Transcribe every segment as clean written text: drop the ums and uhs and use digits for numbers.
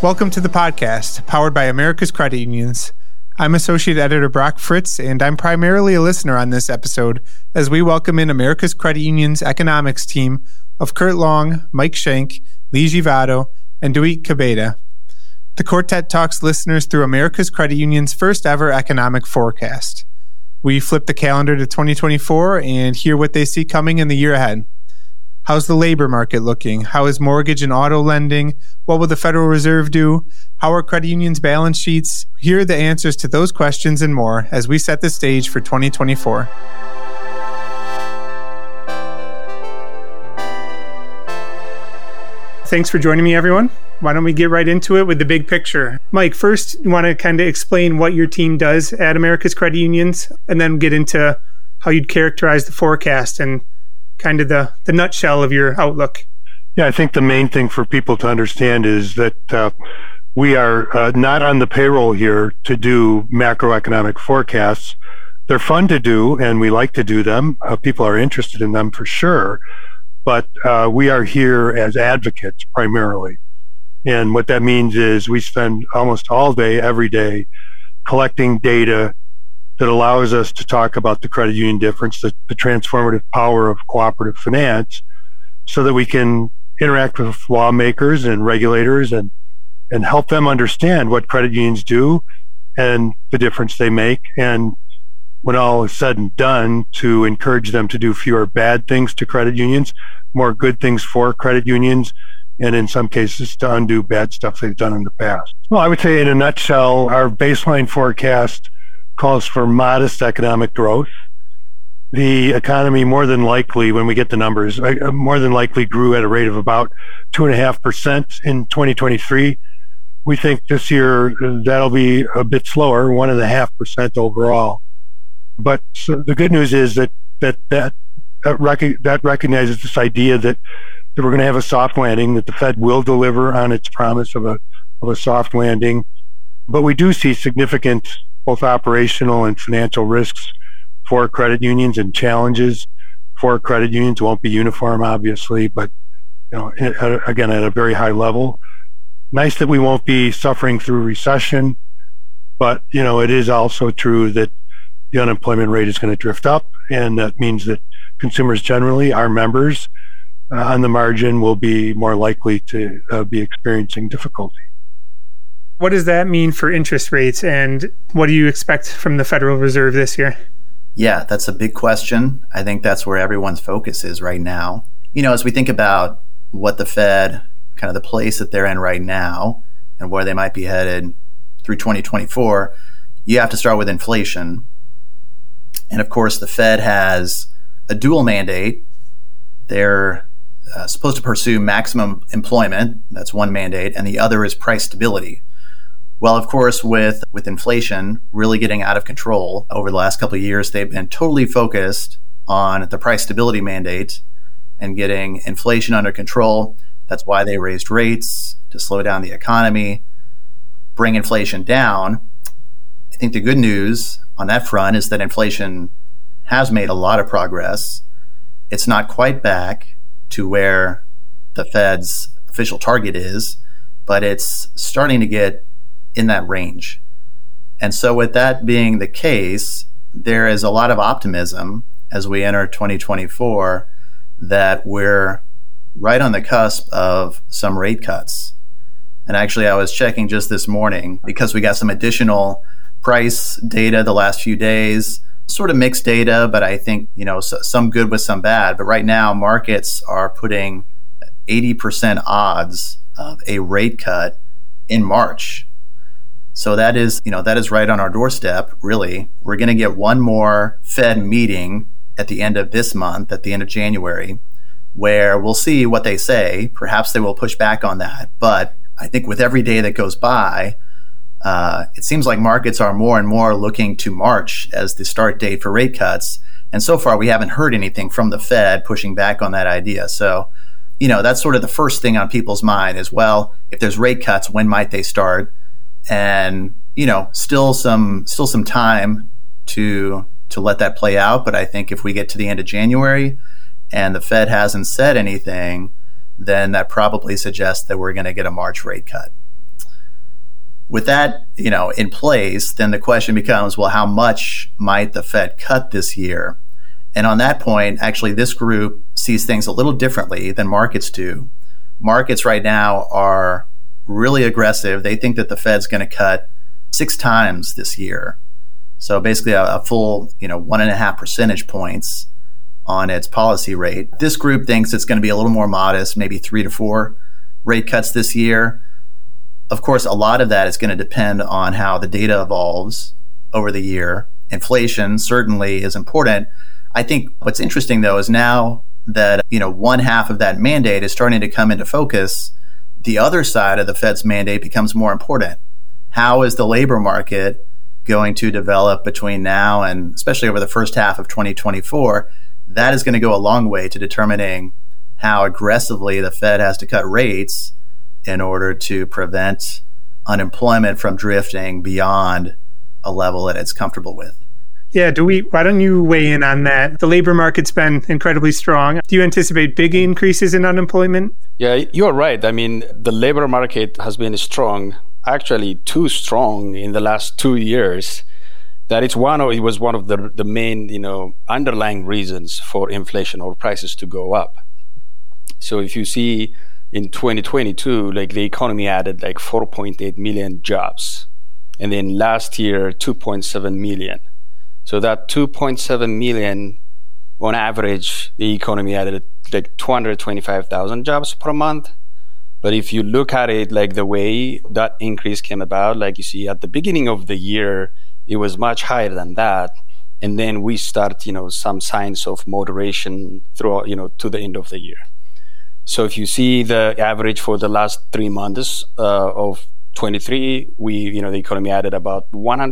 Welcome to the podcast, powered by America's Credit Unions. I'm Associate Editor Brock Fritz, and I'm primarily a listener on this episode as we welcome in America's Credit Union's economics team of Kurt Long, Mike Schenk, Lee Givato, and Doit Kebeda. The quartet talks listeners through America's Credit Union's first ever economic forecast. We flip the calendar to 2024 and hear what they see coming in the year ahead. How's the labor market looking? How is mortgage and auto lending? What will the Federal Reserve do? How are credit unions' balance sheets? Here are the answers to those questions and more as we set the stage for 2024. Thanks for joining me, everyone. Why don't we get right into it with the big picture? Mike, first, you want to kind of explain what your team does at America's Credit Unions, and then get into how you'd characterize the forecast and kind of the nutshell of your outlook. Yeah, I think the main thing for people to understand is that we are not on the payroll here to do macroeconomic forecasts. They're fun to do, and we like to do them. People are interested in them for sure, but we are here as advocates primarily. And what that means is we spend almost all day, every day, collecting data that allows us to talk about the credit union difference, the transformative power of cooperative finance, so that we can interact with lawmakers and regulators and help them understand what credit unions do and the difference they make. And when all is said and done, to encourage them to do fewer bad things to credit unions, more good things for credit unions, and in some cases to undo bad stuff they've done in the past. Well, I would say in a nutshell, our baseline forecast calls for modest economic growth. The economy more than likely, when we get the numbers, more than likely grew at a rate of about 2.5% in 2023. We think this year that'll be a bit slower, 1.5% overall. But so the good news is that recognizes this idea that we're going to have a soft landing, that the Fed will deliver on its promise of a soft landing. But we do see significant both operational and financial risks for credit unions and challenges for credit unions. Won't be uniform, obviously, but again, at a very high level. Nice that we won't be suffering through recession, but it is also true that the unemployment rate is going to drift up, and that means that consumers generally, our members, on the margin, will be more likely to be experiencing difficulty. What does that mean for interest rates, and what do you expect from the Federal Reserve this year? Yeah, that's a big question. I think that's where everyone's focus is right now. As we think about what the Fed, kind of the place that they're in right now and where they might be headed through 2024, you have to start with inflation. And of course, the Fed has a dual mandate. They're supposed to pursue maximum employment. That's one mandate. And the other is price stability. Well, of course, with inflation really getting out of control over the last couple of years, they've been totally focused on the price stability mandate and getting inflation under control. That's why they raised rates to slow down the economy, bring inflation down. I think the good news on that front is that inflation has made a lot of progress. It's not quite back to where the Fed's official target is, but it's starting to get in that range. And so with that being the case, there is a lot of optimism as we enter 2024 that we're right on the cusp of some rate cuts. And actually, I was checking just this morning because we got some additional price data the last few days, sort of mixed data, but I think, some good with some bad. But right now, markets are putting 80% odds of a rate cut in March. So that is right on our doorstep, really. We're going to get one more Fed meeting at the end of this month, at the end of January, where we'll see what they say. Perhaps they will push back on that. But I think with every day that goes by, it seems like markets are more and more looking to March as the start date for rate cuts. And so far, we haven't heard anything from the Fed pushing back on that idea. So, that's sort of the first thing on people's mind is, well, if there's rate cuts, when might they start? And, still some time to let that play out. But I think if we get to the end of January and the Fed hasn't said anything, then that probably suggests that we're going to get a March rate cut. With that, in place, then the question becomes, well, how much might the Fed cut this year? And on that point, actually, this group sees things a little differently than markets do. Markets right now are really aggressive. They think that the Fed's going to cut 6 times this year. So basically a full, 1.5 percentage points on its policy rate. This group thinks it's going to be a little more modest, maybe 3 to 4 rate cuts this year. Of course, a lot of that is going to depend on how the data evolves over the year. Inflation certainly is important. I think what's interesting, though, is now that, one half of that mandate is starting to come into focus, the other side of the Fed's mandate becomes more important. How is the labor market going to develop between now and especially over the first half of 2024? That is going to go a long way to determining how aggressively the Fed has to cut rates in order to prevent unemployment from drifting beyond a level that it's comfortable with. Yeah, why don't you weigh in on that? The labor market's been incredibly strong. Do you anticipate big increases in unemployment? Yeah, you're right. I mean, the labor market has been strong, actually too strong in the last 2 years, that it was one of the main, underlying reasons for inflation or prices to go up. So if you see in 2022, the economy added 4.8 million jobs. And then last year, 2.7 million. So that 2.7 million, on average, the economy added 225,000 jobs per month. But if you look at it the way that increase came about, you see at the beginning of the year, it was much higher than that. And then we start, some signs of moderation throughout, to the end of the year. So if you see the average for the last 3 months of 23, the economy added about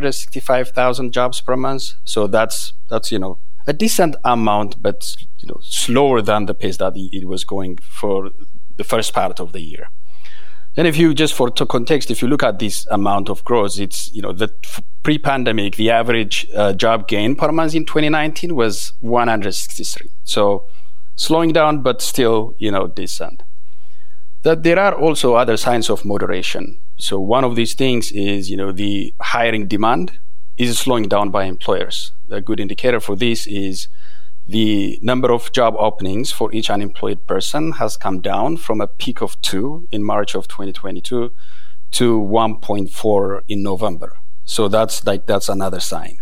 165,000 jobs per month. So that's a decent amount, but slower than the pace that it was going for the first part of the year. And if you just for context, if you look at this amount of growth, it's the pre-pandemic, the average job gain per month in 2019 was 163. So slowing down, but still decent. That there are also other signs of moderation. So one of these things is, the hiring demand is slowing down by employers. A good indicator for this is the number of job openings for each unemployed person has come down from a peak of 2 in March of 2022 to 1.4 in November. So that's another sign.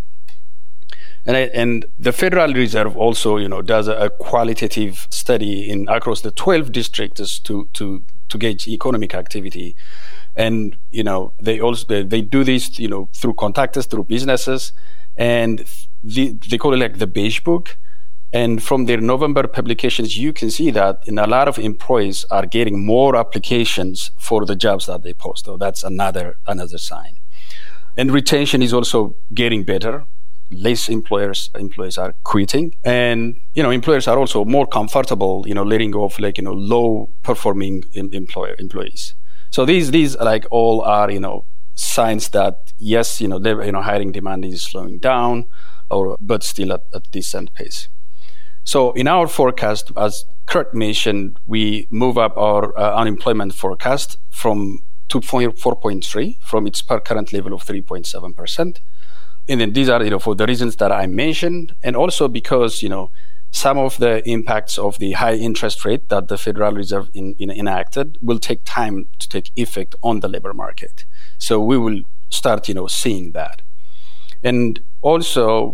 And the Federal Reserve also, does a qualitative study across the 12 districts to gauge economic activity. And, they do this, through contacts, through businesses, and they call it the Beige Book. And from their November publications, you can see that a lot of employees are getting more applications for the jobs that they post. So that's another sign. And retention is also getting better. Less employees are quitting, and employers are also more comfortable letting go of low performing employees. So these all are signs that yes, hiring demand is slowing down, but still at a decent pace. So in our forecast, as Kurt mentioned, we move up our unemployment forecast from 4.3 from its current level of 3.7%. And then these are, for the reasons that I mentioned, and also because, some of the impacts of the high interest rate that the Federal Reserve enacted will take time to take effect on the labor market. So we will start, seeing that. And also,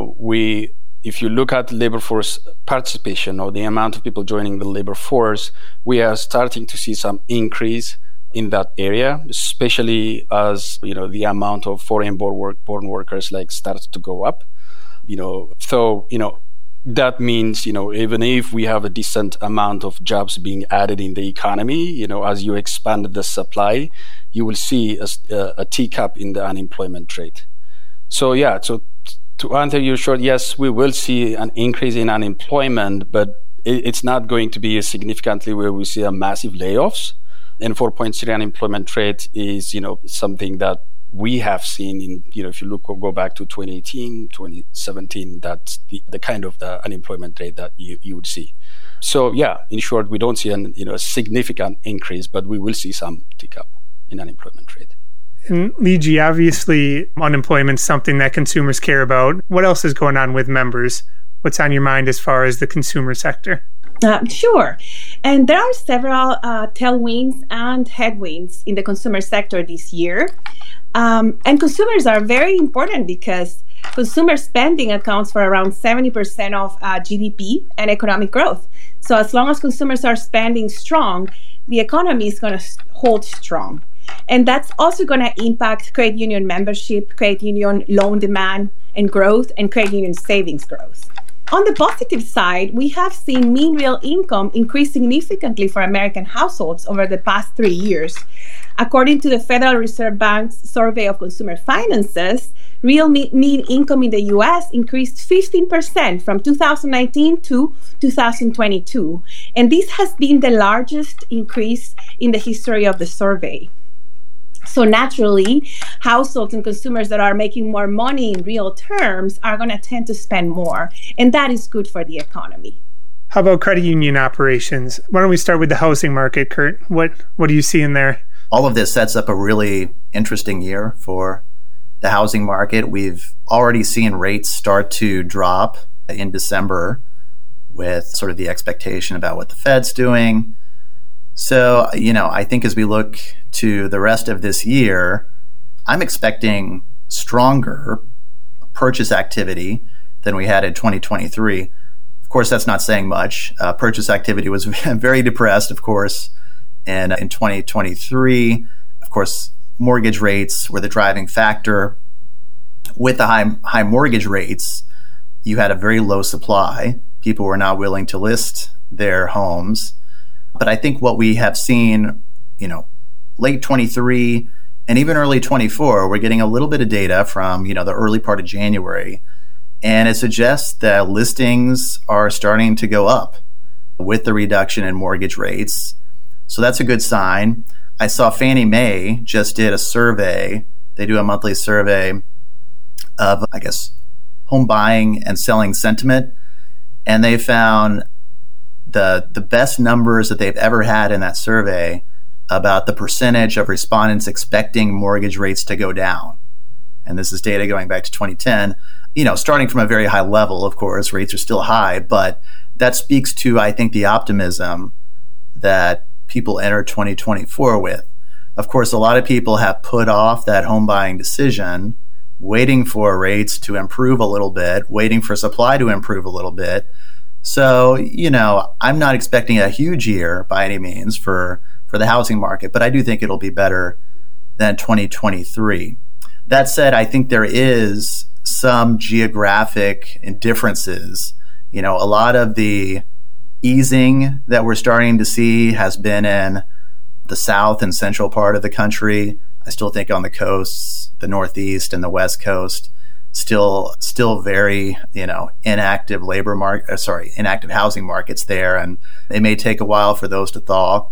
if you look at labor force participation or the amount of people joining the labor force, we are starting to see some increase in that area, especially as the amount of foreign-born workers starts to go up. So that means even if we have a decent amount of jobs being added in the economy, as you expand the supply, you will see a tick up in the unemployment rate. So to answer you short, yes, we will see an increase in unemployment, but it's not going to be significantly where we see a massive layoffs. And 4.3 unemployment rate is, something that we have seen in, if you go back to 2018, 2017, that's the kind of the unemployment rate that you would see. So in short, we don't see a significant increase, but we will see some tick up in unemployment rate. And Liji, obviously, unemployment's something that consumers care about. What else is going on with members? What's on your mind as far as the consumer sector? Sure. And there are several tailwinds and headwinds in the consumer sector this year. And consumers are very important because consumer spending accounts for around 70% of GDP and economic growth. So as long as consumers are spending strong, the economy is going to hold strong. And that's also going to impact credit union membership, credit union loan demand and growth, and credit union savings growth. On the positive side, we have seen mean real income increase significantly for American households over the past 3 years. According to the Federal Reserve Bank's survey of consumer finances, real mean income in the U.S. increased 15% from 2019 to 2022. And this has been the largest increase in the history of the survey. So naturally, households and consumers that are making more money in real terms are going to tend to spend more. And that is good for the economy. How about credit union operations? Why don't we start with the housing market, Kurt? What do you see in there? All of this sets up a really interesting year for the housing market. We've already seen rates start to drop in December with sort of the expectation about what the Fed's doing. So, I think as we look to the rest of this year, I'm expecting stronger purchase activity than we had in 2023. Of course, that's not saying much. Purchase activity was very depressed, of course, in 2023. Of course, mortgage rates were the driving factor. With the high mortgage rates, you had a very low supply. People were not willing to list their homes. But I think what we have seen, late 23 and even early 24, we're getting a little bit of data from, the early part of January. And it suggests that listings are starting to go up with the reduction in mortgage rates. So that's a good sign. I saw Fannie Mae just did a survey. They do a monthly survey of, home buying and selling sentiment. And they found the best numbers that they've ever had in that survey about the percentage of respondents expecting mortgage rates to go down. And this is data going back to 2010, starting from a very high level, of course, rates are still high, but that speaks to, I think, the optimism that people enter 2024 with. Of course, a lot of people have put off that home buying decision, waiting for rates to improve a little bit, waiting for supply to improve a little bit. So, I'm not expecting a huge year by any means for the housing market, but I do think it'll be better than 2023. That said, I think there is some geographic differences. A lot of the easing that we're starting to see has been in the south and central part of the country. I still think on the coasts, the Northeast and the West Coast, still very, inactive inactive housing markets there. And it may take a while for those to thaw.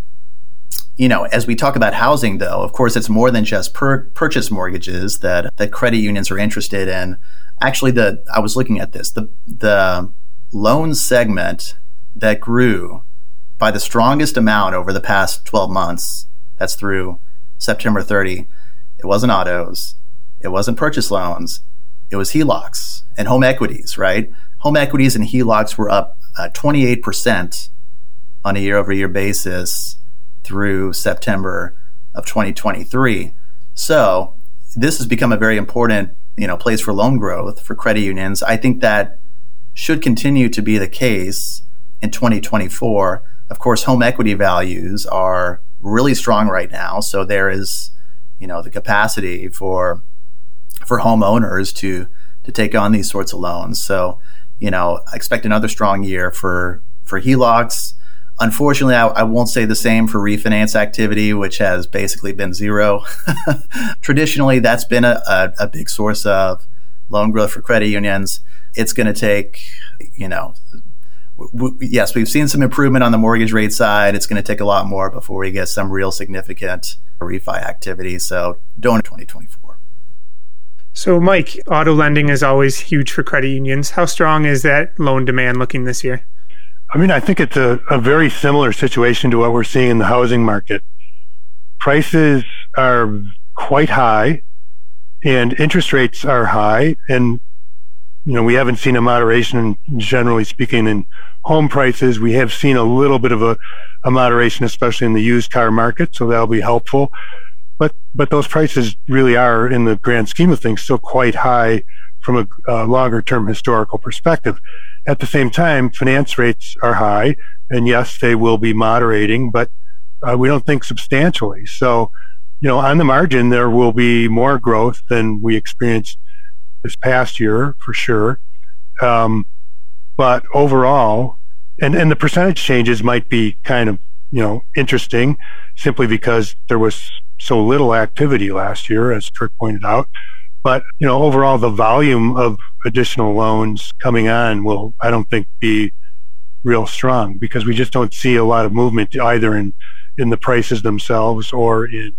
As we talk about housing, though, of course, it's more than just purchase mortgages that credit unions are interested in. Actually, I was looking at this, the loan segment that grew by the strongest amount over the past 12 months, that's through September 30, it wasn't autos, it wasn't purchase loans, it was HELOCs and home equities, right? Home equities and HELOCs were up 28% on a year-over-year basis through September of 2023. So this has become a very important, place for loan growth for credit unions. I think that should continue to be the case in 2024. Of course, home equity values are really strong right now. So there is, the capacity for homeowners to take on these sorts of loans. So, I expect another strong year for HELOCs. Unfortunately, I won't say the same for refinance activity, which has basically been zero. Traditionally, that's been a big source of loan growth for credit unions. It's going to take, yes, we've seen some improvement on the mortgage rate side. It's going to take a lot more before we get some real significant refi activity. So don't in 2024. So, Mike, auto lending is always huge for credit unions. How strong is that loan demand looking this year? I think it's a very similar situation to what we're seeing in the housing market. Prices are quite high, and interest rates are high, and we haven't seen a moderation, generally speaking, in home prices. We have seen a little bit of a moderation, especially in the used car market, so that'll be helpful. But those prices really are, in the grand scheme of things, still quite high from a longer-term historical perspective. At the same time, finance rates are high, and yes, they will be moderating, but we don't think substantially. So, on the margin, there will be more growth than we experienced this past year, for sure. But overall, and the percentage changes might be kind of, interesting, simply because there was so little activity last year, as Kirk pointed out. But, overall, the volume of additional loans coming on will, I don't think, be real strong, because we just don't see a lot of movement either in the prices themselves or in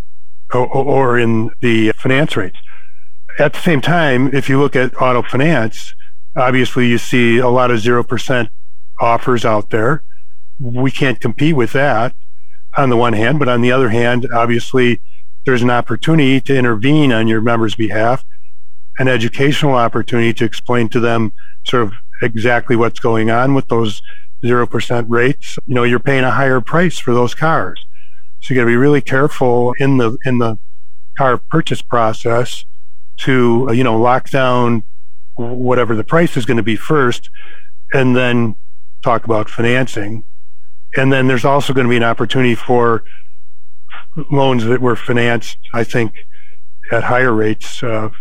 the finance rates. At the same time, if you look at auto finance, obviously you see a lot of 0% offers out there. We can't compete with that on the one hand, but on the other hand, obviously there's an opportunity to intervene on your members' behalf, an educational opportunity to explain to them sort of exactly what's going on with those 0% rates. You're paying a higher price for those cars. So you got to be really careful in the car purchase process to, lock down whatever the price is going to be first, and then talk about financing. And then there's also going to be an opportunity for loans that were financed, I think, at higher rates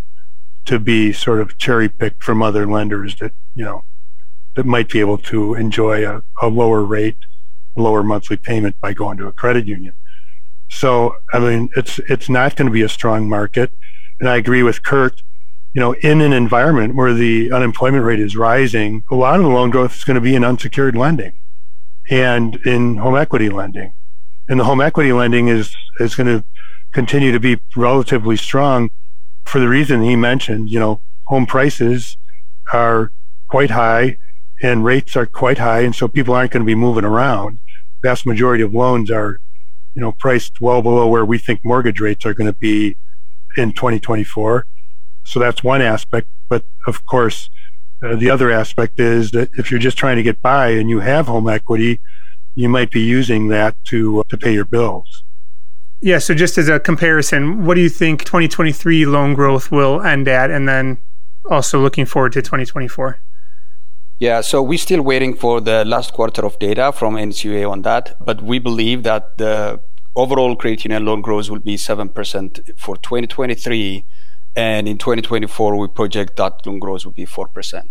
to be sort of cherry-picked from other lenders that, that might be able to enjoy a lower rate, lower monthly payment by going to a credit union. So, it's not going to be a strong market. And I agree with Kurt, in an environment where the unemployment rate is rising, a lot of the loan growth is going to be in unsecured lending and in home equity lending. And the home equity lending is going to continue to be relatively strong for the reason he mentioned. Home prices are quite high and rates are quite high, and so people aren't going to be moving around. The vast majority of loans are, priced well below where we think mortgage rates are going to be in 2024. So that's one aspect. But of course, the other aspect is that if you're just trying to get by and you have home equity, you might be using that to pay your bills. Yeah, so just as a comparison, what do you think 2023 loan growth will end at, and then also looking forward to 2024? Yeah, so we're still waiting for the last quarter of data from NCUA on that, but we believe that the overall credit union loan growth will be 7% for 2023, and in 2024 we project that loan growth will be 4%.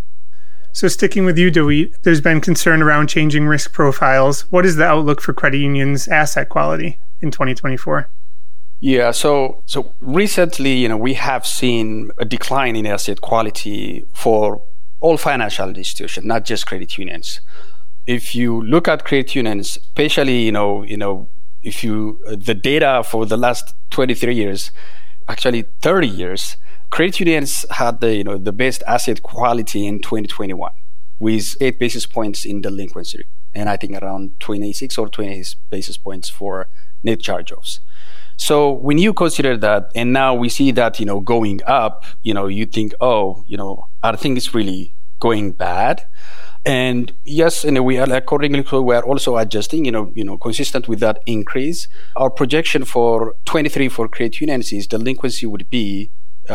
So sticking with you, Doit, there's been concern around changing risk profiles. What is the outlook for credit unions' asset quality in 2024? Yeah, so recently, we have seen a decline in asset quality for all financial institutions, not just credit unions. If you look at credit unions, especially, if the data for the last 23 years, actually 30 years, credit unions had the best asset quality in 2021 with 8 basis points in delinquency, and I think around 26 or 20 basis points for net charge-offs. So when you consider that, and now we see that, going up, you think, are things really going bad? And yes, we are accordingly, we are also adjusting, consistent with that increase. Our projection for 23 for credit unions is delinquency would be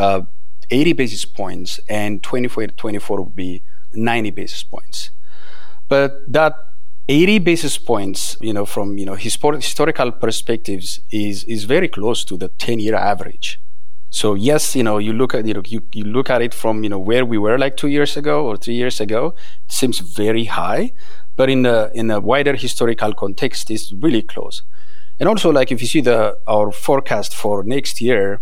80 basis points, and 24 would be 90 basis points. But that 80 basis points, from historical perspectives, is very close to the 10-year average. So yes, you look at you look at it from where we were like 2 years ago or 3 years ago, it seems very high, but in a wider historical context, it's really close. And also, like if you see our forecast for next year,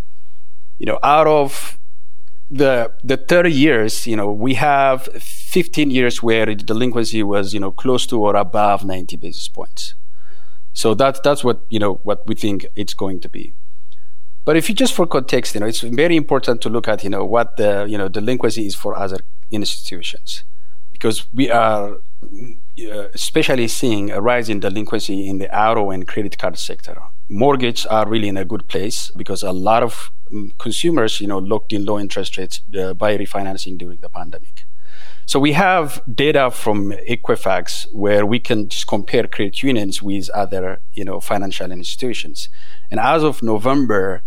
out of the 30 years, we have 15 years where the delinquency was, close to or above 90 basis points. So that's what we think it's going to be. But if you just for context, it's very important to look at, what the, delinquency is for other institutions, because we are especially seeing a rise in delinquency in the auto and credit card sector. mortgages are really in a good place because a lot of consumers, locked in low interest rates by refinancing during the pandemic. So we have data from Equifax where we can just compare credit unions with other, financial institutions. And as of November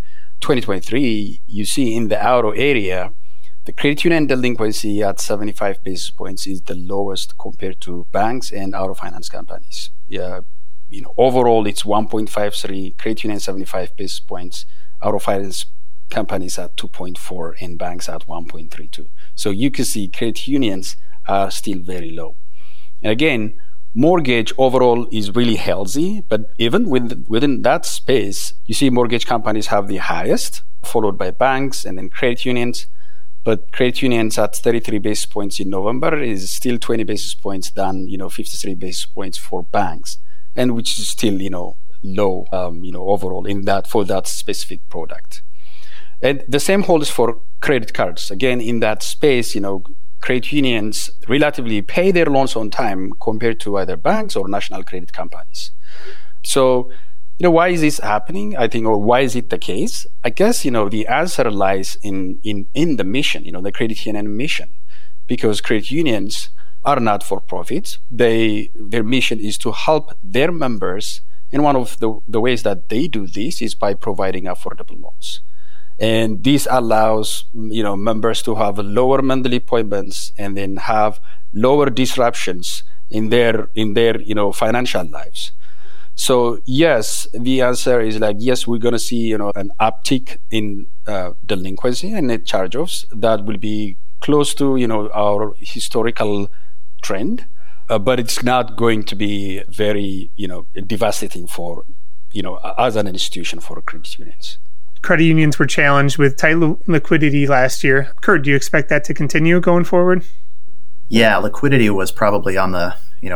2023, you see in the auto area, the credit union delinquency at 75 basis points is the lowest compared to banks and auto finance companies. Yeah, overall it's 1.53, credit union 75 basis points, auto finance companies at 2.4, and banks at 1.32. So you can see credit unions are still very low. And again, mortgage overall is really healthy, but even within that space, you see mortgage companies have the highest, followed by banks and then credit unions. But credit unions at 33 basis points in November is still 20 basis points than 53 basis points for banks, and which is still low overall for that specific product. And the same holds for credit cards. Again, in that space, credit unions relatively pay their loans on time compared to either banks or national credit companies. So, why is this happening? I think, or why is it the case? I guess, the answer lies in the mission, the credit union mission, because credit unions are not for profit. Their mission is to help their members. And one of the ways that they do this is by providing affordable loans. And this allows, members to have lower monthly payments and then have lower disruptions in their financial lives. So yes, the answer is yes, we're going to see, an uptick in delinquency and net charge-offs that will be close to, our historical trend, but it's not going to be very, devastating for, as an institution for credit unions. Credit unions were challenged with tight liquidity last year. Kurt, do you expect that to continue going forward? Yeah, liquidity was probably on the,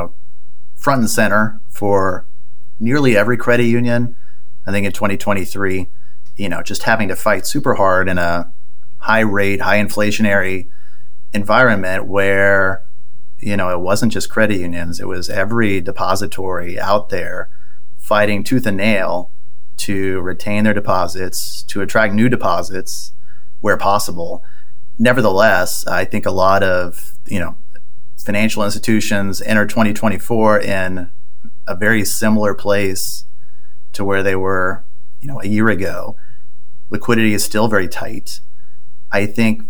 front and center for nearly every credit union. I think in 2023, just having to fight super hard in a high rate, high inflationary environment where, it wasn't just credit unions, it was every depository out there fighting tooth and nail to retain their deposits, to attract new deposits where possible. Nevertheless, I think a lot of, financial institutions enter 2024 in a very similar place to where they were, a year ago. Liquidity is still very tight. I think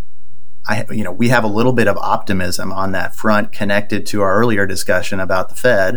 we have a little bit of optimism on that front connected to our earlier discussion about the Fed.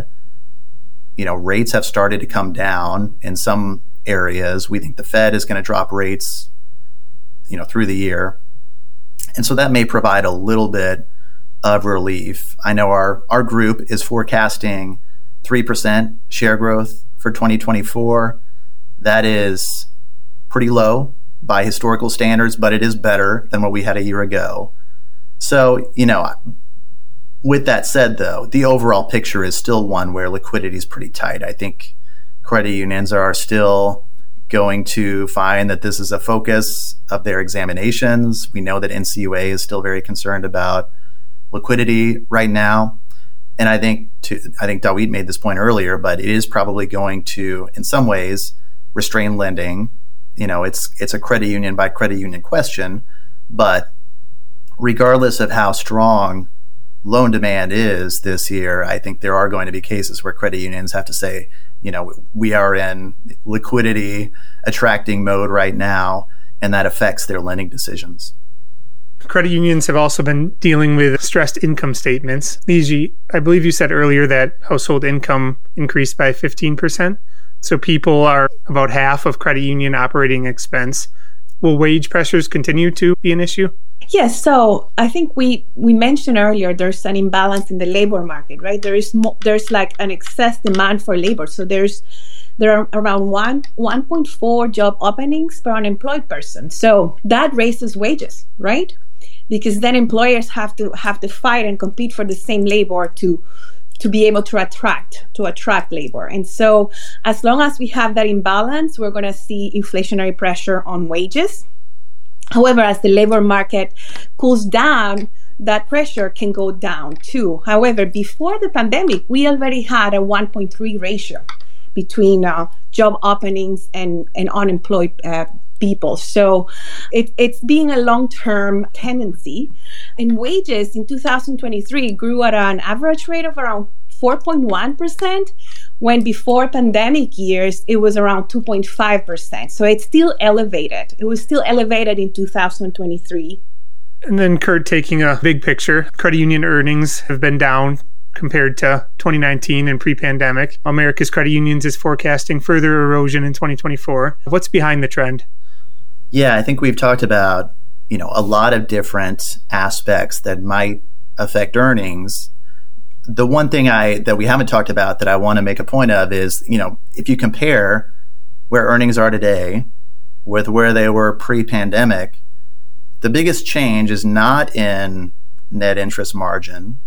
Rates have started to come down in some areas. We think the Fed is going to drop rates, through the year. And so that may provide a little bit of relief. I know our group is forecasting 3% share growth for 2024. That is pretty low by historical standards, but it is better than what we had a year ago. So, with that said, though, the overall picture is still one where liquidity is pretty tight. I think credit unions are still going to find that this is a focus of their examinations. We know that NCUA is still very concerned about liquidity right now. And I think Dawit made this point earlier, but it is probably going to, in some ways, restrain lending. It's a credit union by credit union question, but regardless of how strong loan demand is this year, I think there are going to be cases where credit unions have to say, we are in liquidity attracting mode right now, and that affects their lending decisions. Credit unions have also been dealing with stressed income statements. Niji, I believe you said earlier that household income increased by 15%. So people are about half of credit union operating expense. Will wage pressures continue to be an issue? Yes. So I think we mentioned earlier there's an imbalance in the labor market, right? There's like an excess demand for labor. So there are around 1.4 job openings per unemployed person. So that raises wages, right? Because then employers have to fight and compete for the same labor to be able to attract labor. And so as long as we have that imbalance, we're going to see inflationary pressure on wages. However, as the labor market cools down, that pressure can go down too. However, before the pandemic, we already had a 1.3 ratio between job openings and unemployed people. So it's being a long-term tendency. And wages in 2023 grew at an average rate of around 4.1%, when before pandemic years, it was around 2.5%. So it's still elevated. It was still elevated in 2023. And then, Kurt, taking a big picture, credit union earnings have been down compared to 2019 and pre-pandemic. America's Credit Unions is forecasting further erosion in 2024. What's behind the trend? Yeah, I think we've talked about, a lot of different aspects that might affect earnings. The one thing that we haven't talked about that I want to make a point of is, if you compare where earnings are today with where they were pre-pandemic, the biggest change is not in net interest margin.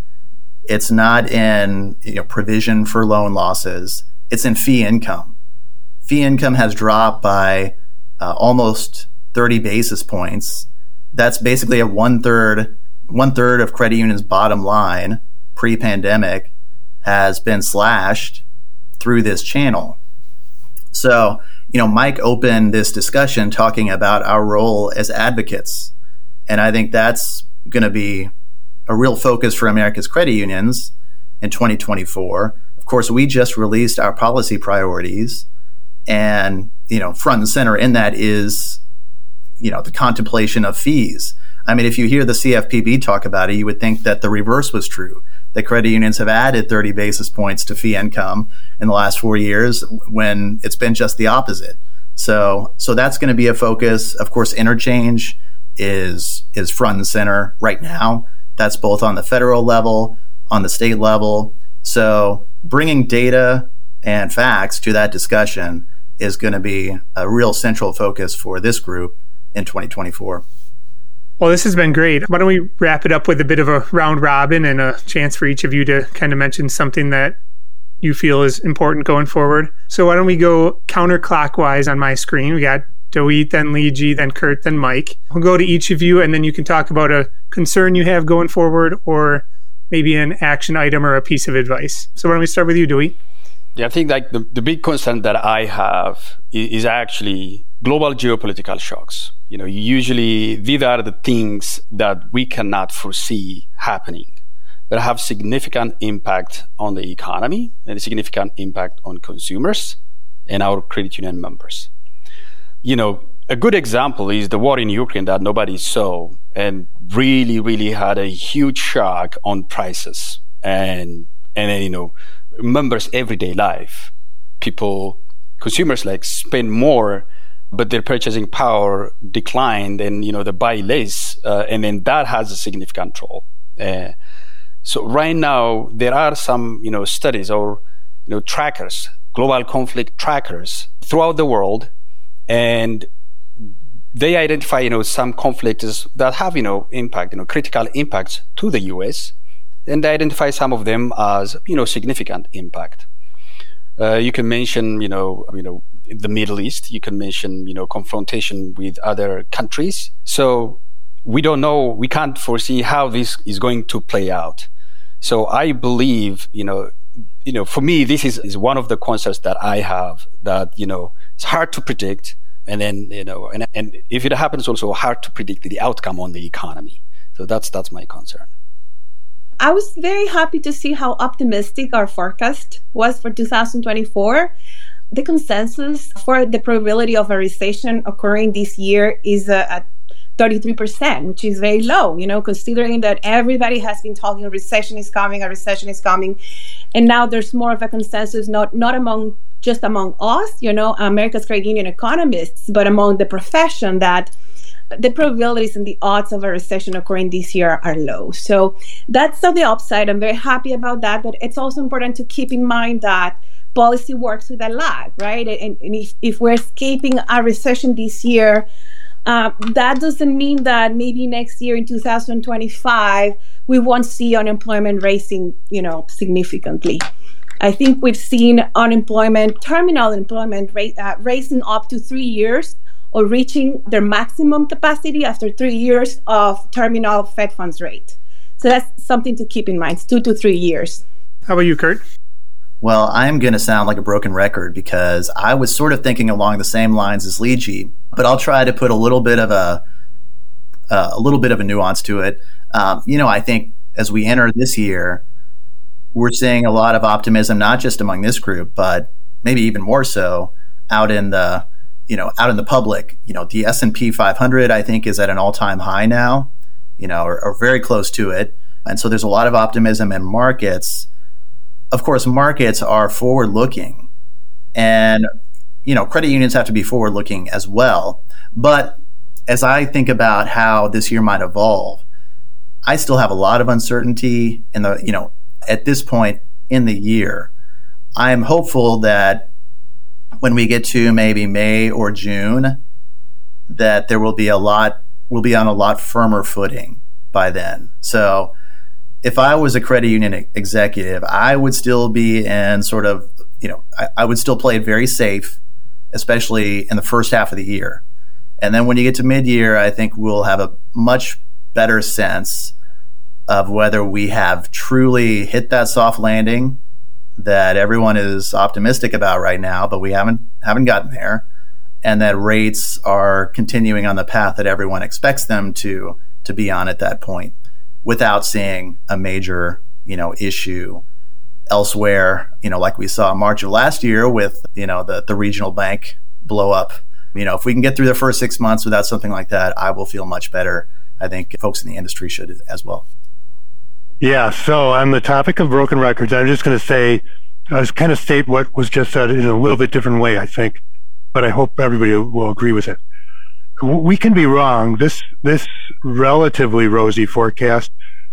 It's not in provision for loan losses. It's in fee income. Fee income has dropped by almost 30 basis points. That's basically one third of credit unions' bottom line pre-pandemic has been slashed through this channel. So, Mike opened this discussion talking about our role as advocates. And I think that's going to be a real focus for America's credit unions in 2024. Of course, we just released our policy priorities. And, front and center in that is, the contemplation of fees. I mean, if you hear the CFPB talk about it, you would think that the reverse was true, that credit unions have added 30 basis points to fee income in the last 4 years when it's been just the opposite. So that's going to be a focus. Of course, interchange is front and center right now. That's both on the federal level, on the state level. So bringing data and facts to that discussion is going to be a real central focus for this group in 2024. Well, this has been great. Why don't we wrap it up with a bit of a round robin and a chance for each of you to kind of mention something that you feel is important going forward. So why don't we go counterclockwise on my screen? We got Doit, then Liji, then Kurt, then Mike. We'll go to each of you, and then you can talk about a concern you have going forward or maybe an action item or a piece of advice. So why don't we start with you, Doit? Yeah, I think like the big concern that I have is actually global geopolitical shocks. Usually these are the things that we cannot foresee happening, but have significant impact on the economy and a significant impact on consumers and our credit union members. A good example is the war in Ukraine that nobody saw and really, really had a huge shock on prices and members' everyday life. Consumers spend more, but their purchasing power declined and, they buy less. And then that has a significant role. So right now, there are some, studies or, trackers, global conflict trackers throughout the world. And they identify, some conflicts that have, impact, critical impacts to the U.S. And they identify some of them as, significant impact. You can mention, the Middle East. You can mention, confrontation with other countries. So we don't know, we can't foresee how this is going to play out. So I believe, for me, this is one of the concerns that I have that, it's hard to predict. And then, and if it happens, also hard to predict the outcome on the economy. So that's my concern. I was very happy to see how optimistic our forecast was for 2024. The consensus for the probability of a recession occurring this year is at 33%, which is very low, considering that everybody has been talking a recession is coming. And now there's more of a consensus, not just among us, America's credit union economists, but among the profession that the probabilities and the odds of a recession occurring this year are low. So that's on the upside. I'm very happy about that. But it's also important to keep in mind that policy works with a lag, right? And if we're escaping a recession this year, that doesn't mean that maybe next year in 2025, we won't see unemployment rising, significantly. I think we've seen terminal unemployment rate, rising up to 3 years or reaching their maximum capacity after 3 years of terminal Fed funds rate. So that's something to keep in mind. It's 2 to 3 years. How about you, Kurt? Well, I'm going to sound like a broken record because I was sort of thinking along the same lines as Liji, but I'll try to put a little bit of a nuance to it. I think as we enter this year, we're seeing a lot of optimism, not just among this group, but maybe even more so out in the public. The S&P 500, I think, is at an all-time high now, or very close to it. And so there's a lot of optimism in markets. Of course, markets are forward-looking, and credit unions have to be forward-looking as well. But as I think about how this year might evolve, I still have a lot of uncertainty at this point in the year. I am hopeful that when we get to maybe May or June, that we'll be on a lot firmer footing by then. So if I was a credit union executive, I would still be in sort of, I would still play it very safe, especially in the first half of the year. And then when you get to mid-year, I think we'll have a much better sense of whether we have truly hit that soft landing that everyone is optimistic about right now, but we haven't gotten there, and that rates are continuing on the path that everyone expects them to be on at that point, without seeing a major, issue elsewhere, like we saw in March of last year with, the regional bank blow up. If we can get through the first 6 months without something like that, I will feel much better. I think folks in the industry should as well. Yeah. So on the topic of broken records, I'm just going to say, kind of state what was just said in a little bit different way, I think, but I hope everybody will agree with it. We can be wrong. This relatively rosy forecast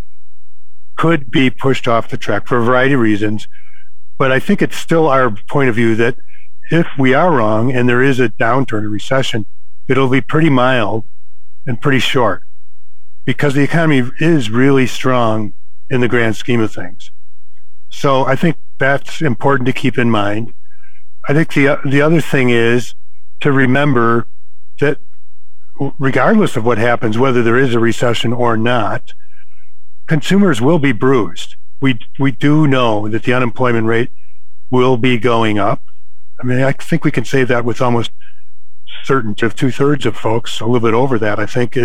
could be pushed off the track for a variety of reasons, but I think it's still our point of view that if we are wrong and there is a downturn, a recession, it'll be pretty mild and pretty short because the economy is really strong in the grand scheme of things. So I think that's important to keep in mind. I think the other thing is to remember that regardless of what happens, whether there is a recession or not, consumers will be bruised. We do know that the unemployment rate will be going up. I mean, I think we can say that with almost certainty. Of 2/3 of folks, a little bit over that, I think,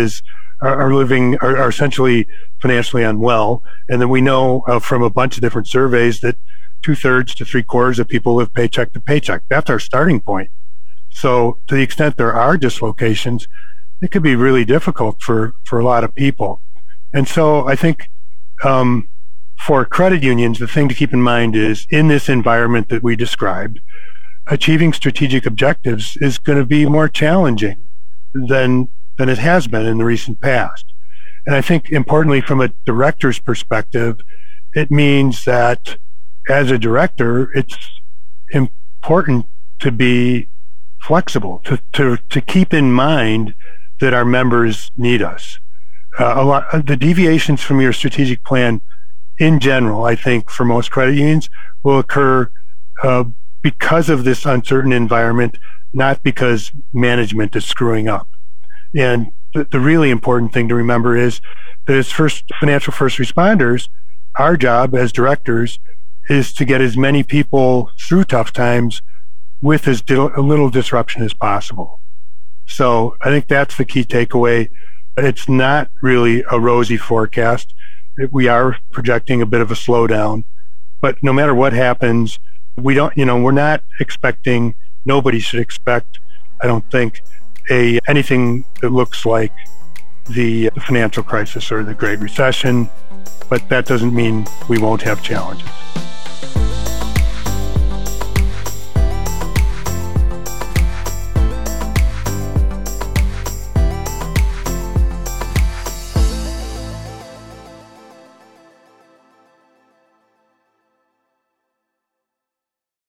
are essentially financially unwell. And then we know from a bunch of different surveys that 2/3 to 3/4 of people live paycheck to paycheck. That's our starting point. So to the extent there are dislocations, it could be really difficult for a lot of people. And so I think for credit unions, the thing to keep in mind is in this environment that we described, achieving strategic objectives is going to be more challenging than it has been in the recent past. And I think importantly, from a director's perspective, it means that as a director, it's important to be flexible, to keep in mind that our members need us. The deviations from your strategic plan in general, I think for most credit unions will occur because of this uncertain environment, not because management is screwing up. And the really important thing to remember is that as financial first responders, our job as directors is to get as many people through tough times with as little disruption as possible. So I think that's the key takeaway. It's not really a rosy forecast. We are projecting a bit of a slowdown, but no matter what happens, we're not expecting, nobody should expect, I don't think, anything that looks like the financial crisis or the Great Recession, but that doesn't mean we won't have challenges.